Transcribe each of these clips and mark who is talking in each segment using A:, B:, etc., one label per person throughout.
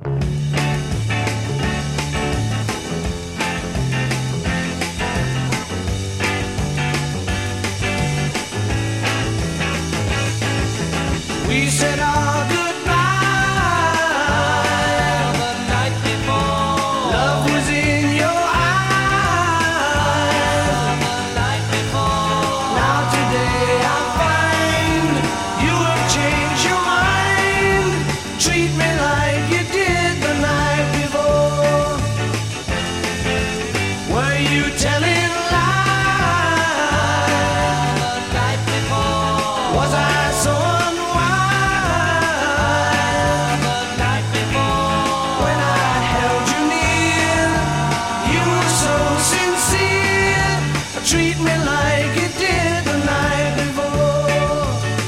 A: We said our goodbye the night before. Love was in your eyes the night before. Now today I find you have changed your mind. Treat me like you did the night before. Were you telling lies the night before? Was I so treat me like you did the night before?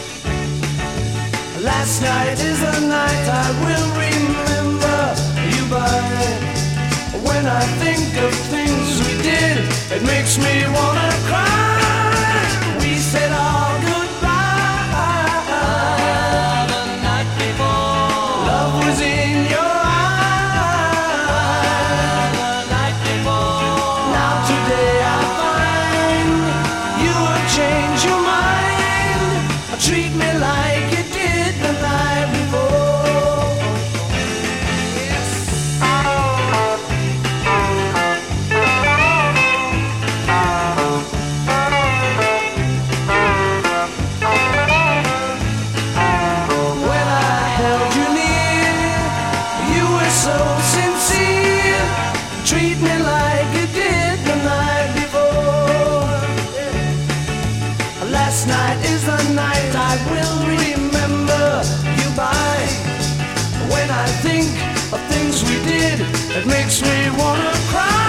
A: Last night is the night I will remember you by. When I think of things we did, it makes me wanna cry. We said our goodbye the night before. Love was in your eyes the night before. Now today I change your mind. Treat me like you did the night before. Yes. When I held you near, you were so sincere. Treat me like you did the night before. Last night is the night I will remember you by. When I think of things we did, it makes me wanna cry.